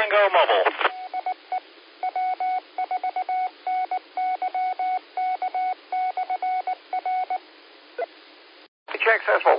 Tango Mobile. Check successful.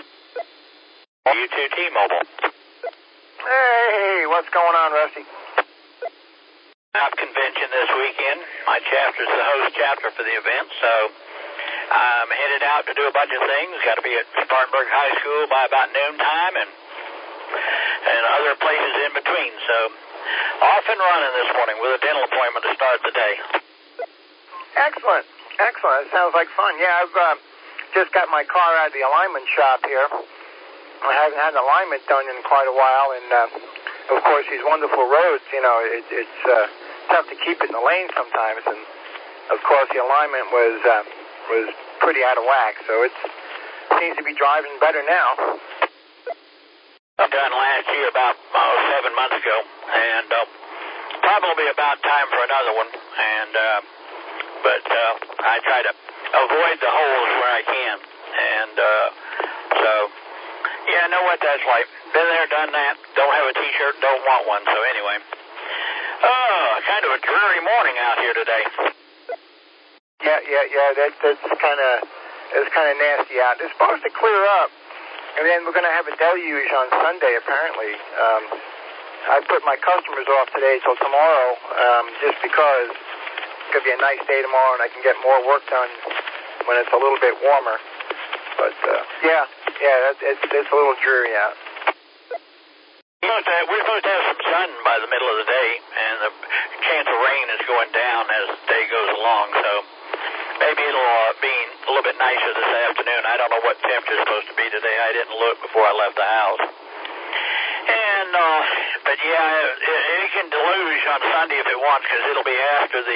U2 T-Mobile. Hey, what's going on, Rusty? Convention this weekend. My chapter's the host chapter for the event, so I'm headed out to do a bunch of things. Got to be at Spartanburg High School by about noontime and other places in between. So off and running this morning with a dental appointment to start the day. Excellent. Excellent. It sounds like fun. Yeah, I've just got my car out of the alignment shop here. I haven't had an alignment done in quite a while, and of course these wonderful roads, you know, it's tough to keep it in the lane sometimes, and of course the alignment was pretty out of whack, so it seems to be driving better now. Done last year about 7 months ago, and probably about time for another one, and but I try to avoid the holes where I can, and so yeah, I know what that's like. Been there, done that. Don't have a T-shirt, don't want one. So anyway, kind of a dreary morning out here today. Yeah. That's kind of nasty out. It's supposed to clear up, and then we're going to have a deluge on Sunday apparently. I put my customers off today till tomorrow, just because it's going to be a nice day tomorrow, and I can get more work done when it's a little bit warmer. But yeah, it's a little dreary out. We're supposed to have some sun by the middle of the day, and the chance of rain is going down as the day goes along, so maybe it'll be a little bit nicer this afternoon. I don't know what temperature is supposed to be today. I didn't look before I left the house. And but yeah, it can deluge on Sunday if it wants, because it'll be after the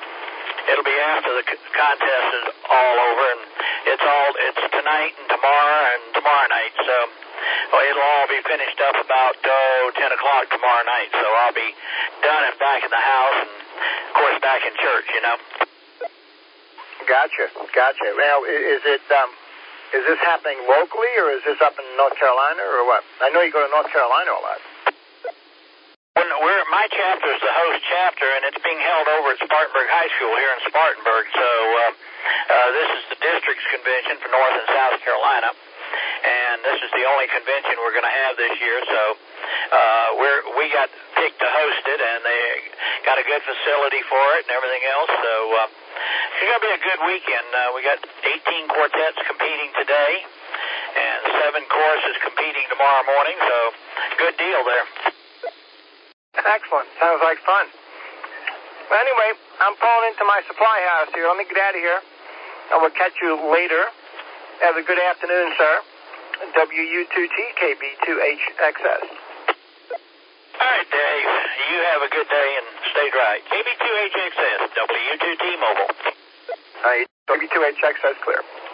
contest is all over, and it's tonight and tomorrow night, so it'll all be finished up about 10 o'clock tomorrow night, so I'll be done and back in the house, and of course back in church, you know. Gotcha. Now, is this happening locally, or is this up in North Carolina, or what? I know you go to North Carolina a lot. My chapter is the host chapter, and it's being held over at Spartanburg High School here in Spartanburg. So this is the district's convention for North and South Carolina, and this is the only convention we're going to have this year. So we got picked to host it, and they got a good facility for it and everything else. So it's going to be a good weekend. We got 18 quartets competing today, and 7 choruses competing tomorrow morning. So good deal there. Excellent. Sounds like fun. Well, anyway, I'm pulling into my supply house here. Let me get out of here, and we'll catch you later. Have a good afternoon, sir. WU2TKB2HXS. All right, Dave. You have a good day and stay dry. KB2HXS, W2T Mobile. W2HXS clear.